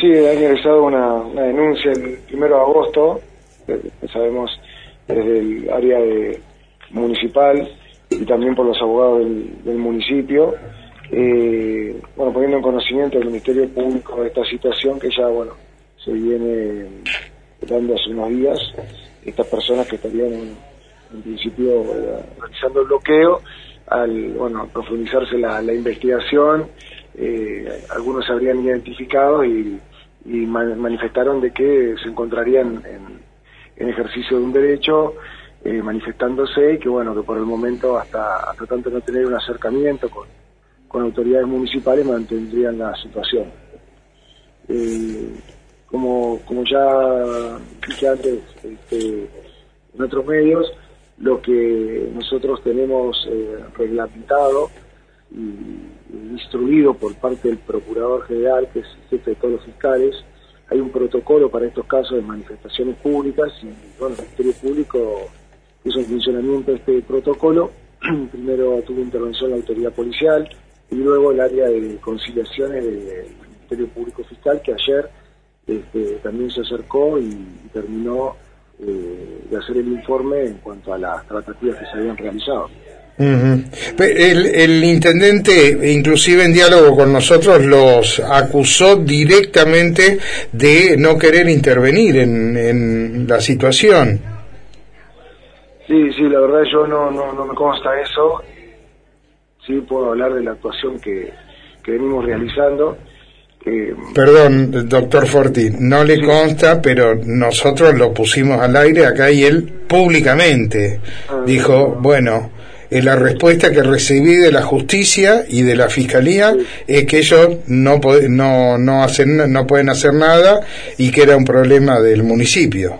sí, han ingresado una denuncia el 1 de agosto, sabemos desde el área municipal y también por los abogados del municipio, poniendo en conocimiento del Ministerio Público de esta situación que ya, se viene dando hace unos días. Estas personas que estarían en principio realizando el bloqueo, al profundizarse la investigación, algunos se habrían identificado y manifestaron de que se encontrarían en ejercicio de un derecho, manifestándose, y que que por el momento hasta tanto no tener un acercamiento con autoridades municipales mantendrían la situación. Como ya dije antes en otros medios, lo que nosotros tenemos reglamentado y instruido por parte del Procurador General, que es el jefe de todos los fiscales, hay un protocolo para estos casos de manifestaciones públicas, y el Ministerio Público hizo el funcionamiento de este protocolo. Primero tuvo intervención la autoridad policial y luego el área de conciliaciones del Ministerio Público Fiscal, que ayer también se acercó y terminó de hacer el informe en cuanto a las tratativas que se habían realizado. Uh-huh. El intendente, inclusive en diálogo con nosotros, los acusó directamente de no querer intervenir en la situación. Sí, la verdad yo no me consta eso. Sí puedo hablar de la actuación que venimos realizando. Perdón, doctor Forti, no le consta, pero nosotros lo pusimos al aire acá y él públicamente dijo, la respuesta que recibí de la justicia y de la fiscalía es que ellos no pueden hacer nada y que era un problema del municipio.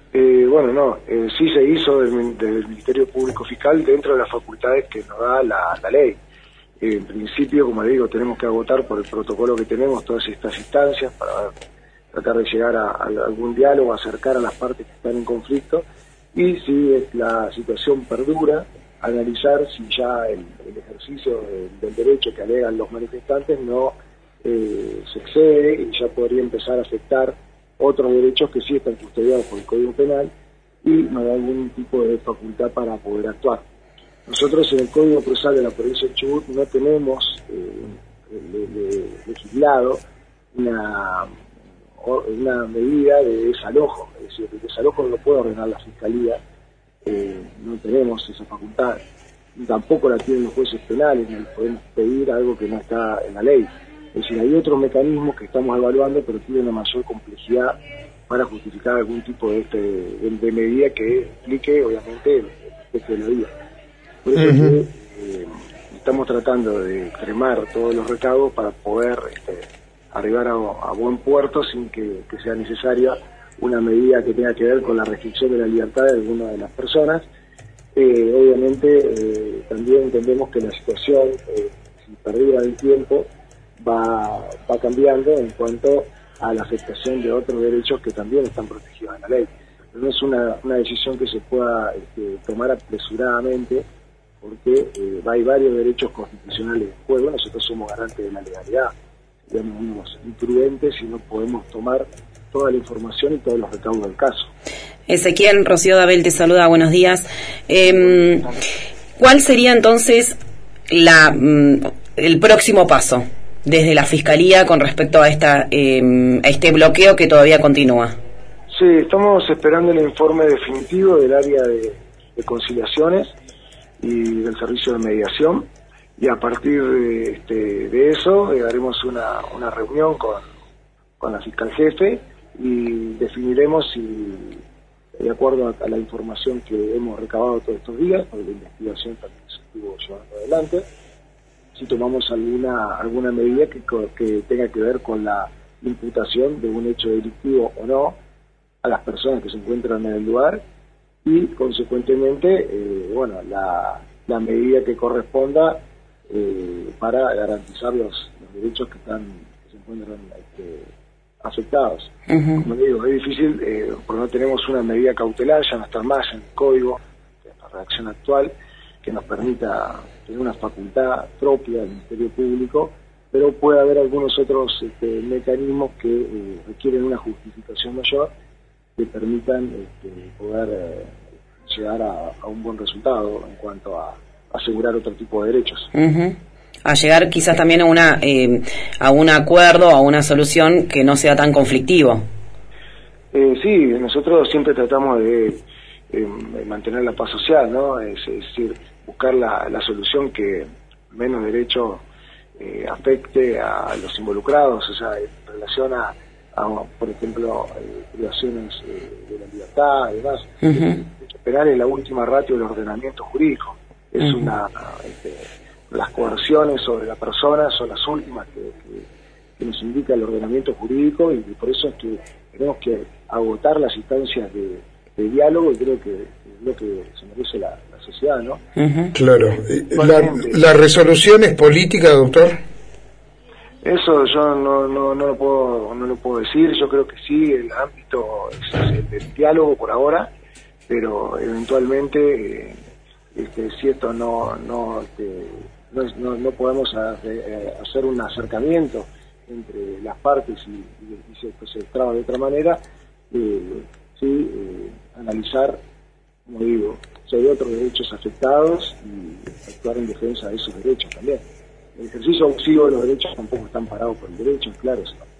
Sí se hizo desde el Ministerio Público Fiscal dentro de las facultades que nos da la ley. En principio, como le digo, tenemos que agotar por el protocolo que tenemos todas estas instancias para tratar de llegar a algún diálogo, acercar a las partes que están en conflicto, y si la situación perdura, analizar si ya el ejercicio del derecho que alegan los manifestantes no se excede y ya podría empezar a afectar otros derechos que sí están custodiados por el Código Penal y no da algún tipo de facultad para poder actuar. Nosotros en el Código Procesal de la provincia de Chubut no tenemos legislado una medida de desalojo, es decir, el desalojo no lo puede ordenar la Fiscalía, no tenemos esa facultad, tampoco la tienen los jueces penales, no podemos pedir algo que no está en la ley. Es decir, hay otros mecanismos que estamos evaluando, pero tienen una mayor complejidad para justificar algún tipo de medida que implique, obviamente, el efecto de la vida. Por eso que estamos tratando de extremar todos los recaudos para poder arribar a buen puerto sin que sea necesaria una medida que tenga que ver con la restricción de la libertad de alguna de las personas. Obviamente también entendemos que la situación, si perdura el tiempo, va cambiando en cuanto a la afectación de otros derechos que también están protegidos en la ley. No es una decisión que se pueda tomar apresuradamente, porque hay varios derechos constitucionales en juego. Nosotros somos garantes de la legalidad, seríamos unos imprudentes si no podemos tomar toda la información y todos los recaudos del caso. Ezequiel, Rocío Dabel te saluda, buenos días. ¿Cuál sería entonces el próximo paso desde la Fiscalía con respecto a este bloqueo que todavía continúa? Sí, estamos esperando el informe definitivo del área de conciliaciones y del servicio de mediación, y a partir de eso haremos una reunión con la fiscal jefe y definiremos si, de acuerdo a la información que hemos recabado todos estos días, porque la investigación también se estuvo llevando adelante, si tomamos alguna medida que tenga que ver con la imputación de un hecho delictivo o no a las personas que se encuentran en el lugar, y consecuentemente la medida que corresponda para garantizar los derechos que se encuentran afectados. Uh-huh. Como digo, es difícil porque no tenemos una medida cautelar, ya no está más en el código de la redacción actual que nos permita tener una facultad propia del Ministerio Público pero puede haber algunos otros mecanismos que requieren una justificación mayor que permitan poder llegar a un buen resultado en cuanto a asegurar otro tipo de derechos. Uh-huh. A llegar quizás también a un acuerdo, a una solución que no sea tan conflictivo. Sí, nosotros siempre tratamos de mantener la paz social, ¿no? Es decir, buscar la solución que menos derecho afecte a los involucrados, o sea, en relación a por ejemplo, privaciones de la libertad y demás. Uh-huh. El derecho penal es la última ratio del ordenamiento jurídico. Es uh-huh. Las coerciones sobre la persona son las últimas que nos indica el ordenamiento jurídico, y por eso es que tenemos que agotar las instancias de diálogo, y creo que es lo que se merece la sociedad, ¿no? Uh-huh. Claro. ¿La resolución es política, doctor? Eso yo no lo puedo decir. Yo creo que sí, el ámbito es el del diálogo por ahora, pero eventualmente si esto no podemos hacer un acercamiento entre las partes y se traba de otra manera, analizar, como digo, si hay otros derechos afectados y actuar en defensa de esos derechos también. El ejercicio abusivo de los derechos tampoco están parados por el derecho, claro,